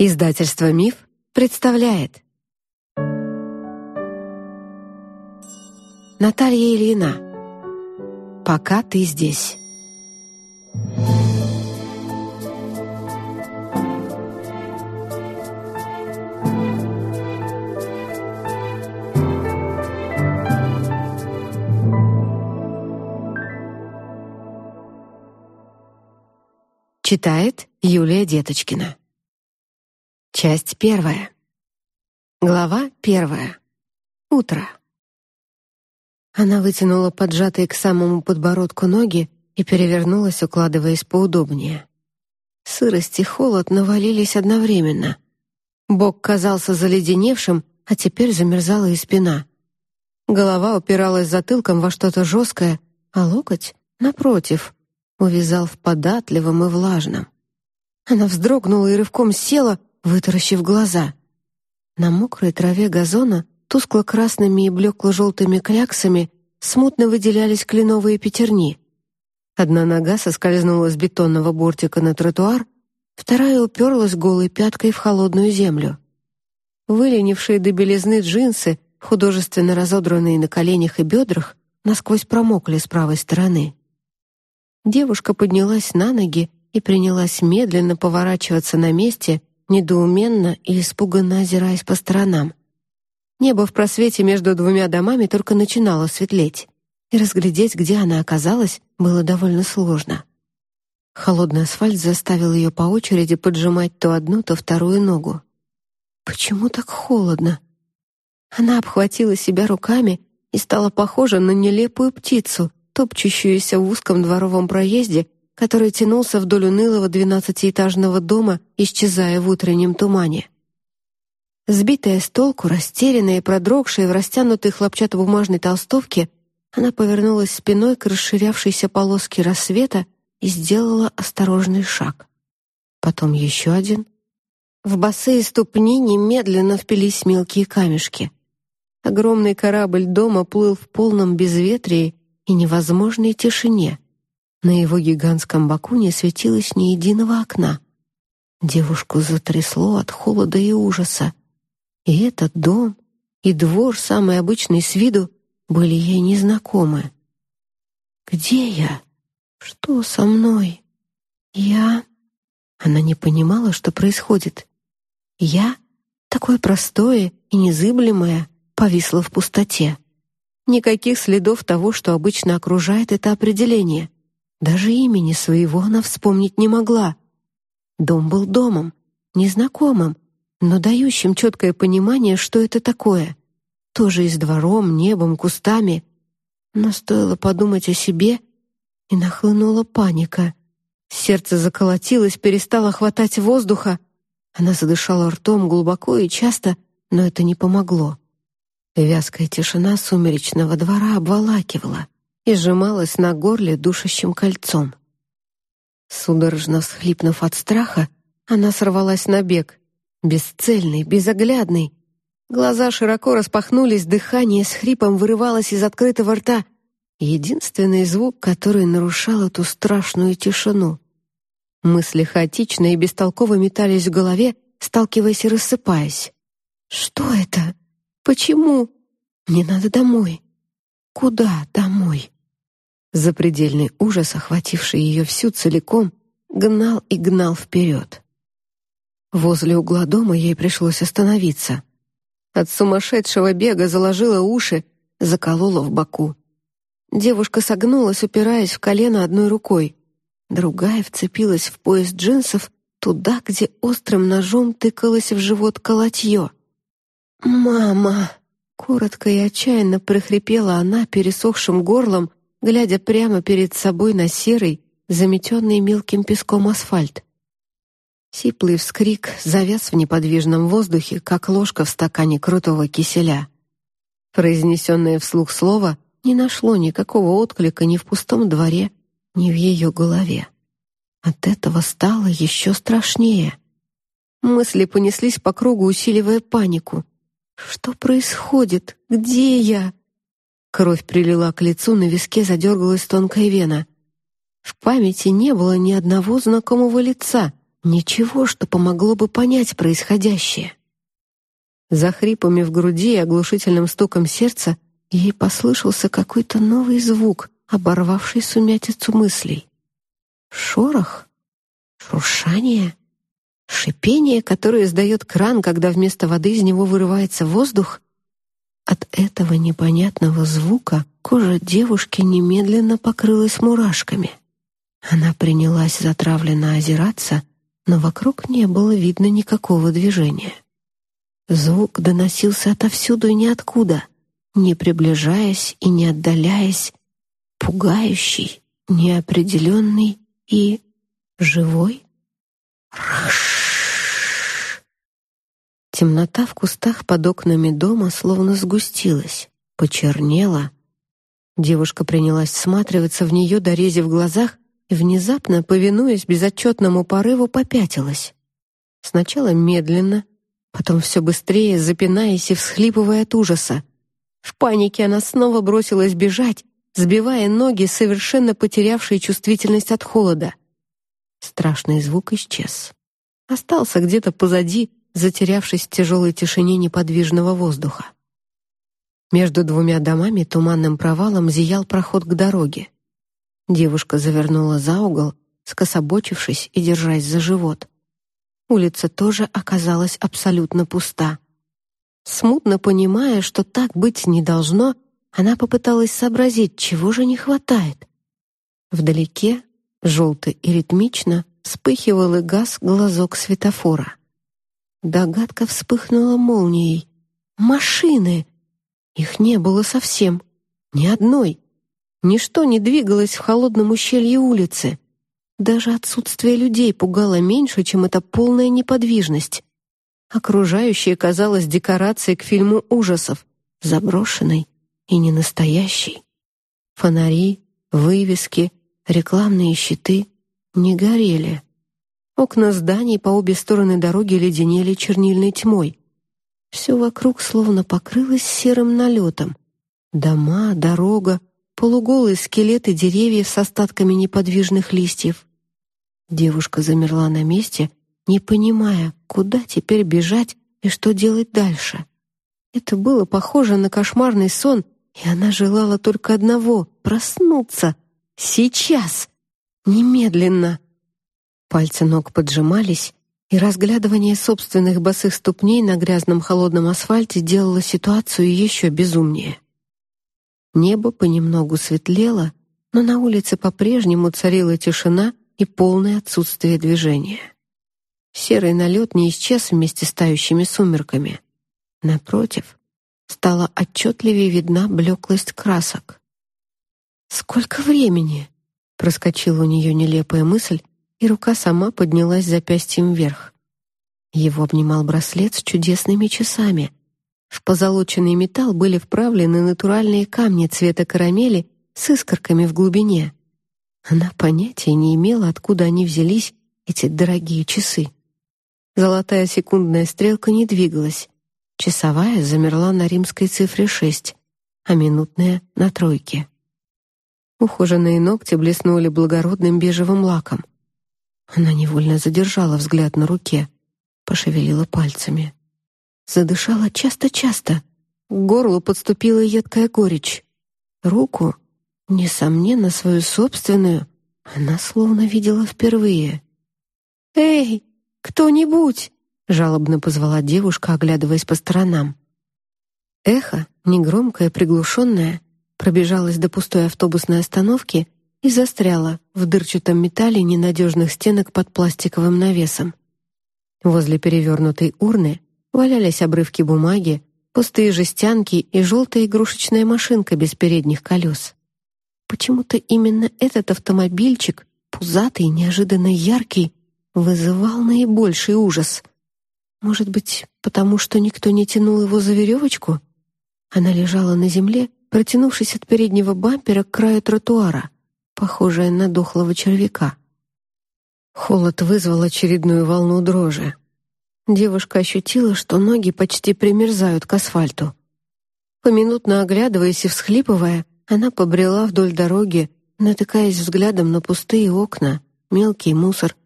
Издательство «Миф» представляет. Наталья Ильина. «Пока ты здесь». Читает Юлия Деточкина. Часть 1. Глава 1. Утро. Она вытянула поджатые к самому подбородку ноги и перевернулась, укладываясь поудобнее. Сырость и холод навалились одновременно. Бок казался заледеневшим, а теперь замерзала и спина. Голова упиралась затылком во что-то жесткое, а локоть, напротив, увязал в податливом и влажном. Она вздрогнула и рывком села, вытаращив глаза. На мокрой траве газона тускло-красными и блекло-желтыми кляксами смутно выделялись кленовые пятерни. Одна нога соскользнула с бетонного бортика на тротуар, вторая уперлась голой пяткой в холодную землю. Выленившие до белизны джинсы, художественно разодранные на коленях и бедрах, насквозь промокли с правой стороны. Девушка поднялась на ноги и принялась медленно поворачиваться на месте, недоуменно и испуганно озираясь по сторонам. Небо в просвете между двумя домами только начинало светлеть, и разглядеть, где она оказалась, было довольно сложно. Холодный асфальт заставил ее по очереди поджимать то одну, то вторую ногу. Почему так холодно? Она обхватила себя руками и стала похожа на нелепую птицу, топчущуюся в узком дворовом проезде, который тянулся вдоль унылого 12-этажного дома, исчезая в утреннем тумане. Сбитая с толку, растерянная и продрогшая в растянутой хлопчатобумажной толстовке, она повернулась спиной к расширявшейся полоске рассвета и сделала осторожный шаг. Потом еще один. В босые ступни немедленно впились мелкие камешки. Огромный корабль дома плыл в полном безветрии и невозможной тишине. На его гигантском боку не светилось ни единого окна. Девушку затрясло от холода и ужаса. И этот дом, и двор, самый обычный с виду, были ей незнакомы. «Где я? Что со мной? Я...» Она не понимала, что происходит. «Я», такое простое и незыблемое, повисло в пустоте. Никаких следов того, что обычно окружает это определение. Даже имени своего она вспомнить не могла. Дом был домом, незнакомым, но дающим четкое понимание, что это такое. Тоже и с двором, небом, кустами. Но стоило подумать о себе, и нахлынула паника. Сердце заколотилось, перестало хватать воздуха. Она задышала ртом глубоко и часто, но это не помогло. Вязкая тишина сумеречного двора обволакивала и сжималась на горле душащим кольцом. Судорожно всхлипнув от страха, она сорвалась на бег, бесцельный, безоглядный. Глаза широко распахнулись, дыхание с хрипом вырывалось из открытого рта. Единственный звук, который нарушал эту страшную тишину. Мысли хаотично и бестолково метались в голове, сталкиваясь и рассыпаясь. «Что это? Почему? Мне надо домой. Куда домой?» Запредельный ужас, охвативший ее всю целиком, гнал и гнал вперед. Возле угла дома ей пришлось остановиться. От сумасшедшего бега заложила уши, заколола в боку. Девушка согнулась, упираясь в колено одной рукой. Другая вцепилась в пояс джинсов туда, где острым ножом тыкалась в живот колотье. «Мама!» — коротко и отчаянно прохрипела она пересохшим горлом, глядя прямо перед собой на серый, заметенный мелким песком асфальт. Сиплый вскрик завяз в неподвижном воздухе, как ложка в стакане крутого киселя. Произнесенное вслух слово не нашло никакого отклика ни в пустом дворе, ни в ее голове. От этого стало еще страшнее. Мысли понеслись по кругу, усиливая панику. «Что происходит? Где я?» Кровь прилила к лицу, на виске задергалась тонкая вена. В памяти не было ни одного знакомого лица, Ничего, что помогло бы понять происходящее. За хрипами в груди и оглушительным стуком сердца ей послышался какой-то новый звук, оборвавший сумятицу мыслей. Шорох? Шуршание? Шипение, которое издает кран, когда вместо воды из него вырывается воздух? От этого непонятного звука кожа девушки немедленно покрылась мурашками. Она принялась затравленно озираться, но вокруг не было видно никакого движения. Звук доносился отовсюду и ниоткуда, не приближаясь и не отдаляясь, пугающий, неопределенный и живой. Темнота в кустах под окнами дома словно сгустилась, почернела. Девушка принялась всматриваться в нее, дорезив в глазах, и внезапно, повинуясь безотчетному порыву, попятилась. Сначала медленно, потом все быстрее, запинаясь и всхлипывая от ужаса. В панике она снова бросилась бежать, сбивая ноги, совершенно потерявшие чувствительность от холода. Страшный звук исчез. Остался где-то позади, затерявшись в тяжелой тишине неподвижного воздуха. Между двумя домами туманным провалом зиял проход к дороге. Девушка завернула за угол, скособочившись и держась за живот. Улица тоже оказалась абсолютно пуста. Смутно понимая, что так быть не должно, она попыталась сообразить, чего же не хватает. Вдалеке, желто и ритмично, вспыхивал и гас глазок светофора. Догадка вспыхнула молнией. Машины! Их не было совсем. Ни одной. Ничто не двигалось в холодном ущелье улицы. Даже отсутствие людей пугало меньше, чем эта полная неподвижность. Окружающее казалось декорацией к фильму ужасов, заброшенной и ненастоящей. Фонари, вывески, рекламные щиты не горели. Окна зданий по обе стороны дороги леденели чернильной тьмой. Все вокруг словно покрылось серым налетом. Дома, дорога, полуголые скелеты деревьев с остатками неподвижных листьев. Девушка замерла на месте, не понимая, куда теперь бежать и что делать дальше. Это было похоже на кошмарный сон, и она желала только одного — проснуться. Сейчас! Немедленно! Пальцы ног поджимались, и разглядывание собственных босых ступней на грязном холодном асфальте делало ситуацию еще безумнее. Небо понемногу светлело, но на улице по-прежнему царила тишина и полное отсутствие движения. Серый налет не исчез вместе с тающими сумерками. Напротив, стала отчетливее видна блеклость красок. «Сколько времени?» — проскочила у нее нелепая мысль, и рука сама поднялась запястьем вверх. Его обнимал браслет с чудесными часами. В позолоченный металл были вправлены натуральные камни цвета карамели с искорками в глубине. Она понятия не имела, откуда они взялись, эти дорогие часы. Золотая секундная стрелка не двигалась. Часовая замерла на римской цифре 6, а минутная — на 3. Ухоженные ногти блеснули благородным бежевым лаком. Она невольно задержала взгляд на руке, пошевелила пальцами. Задышала часто-часто. К горлу подступила едкая горечь. Руку, несомненно, свою собственную, она словно видела впервые. «Эй, кто-нибудь!» — жалобно позвала девушка, оглядываясь по сторонам. Эхо, негромкое, приглушенное, пробежалось до пустой автобусной остановки и застряла в дырчатом металле ненадежных стенок под пластиковым навесом. Возле перевернутой урны валялись обрывки бумаги, пустые жестянки и желтая игрушечная машинка без передних колес. Почему-то именно этот автомобильчик, пузатый, неожиданно яркий, вызывал наибольший ужас. Может быть, потому что никто не тянул его за веревочку? Она лежала на земле, протянувшись от переднего бампера к краю тротуара, похожая на дохлого червяка. Холод вызвал очередную волну дрожи. Девушка ощутила, что ноги почти примерзают к асфальту. Поминутно оглядываясь и всхлипывая, она побрела вдоль дороги, натыкаясь взглядом на пустые окна, мелкий мусор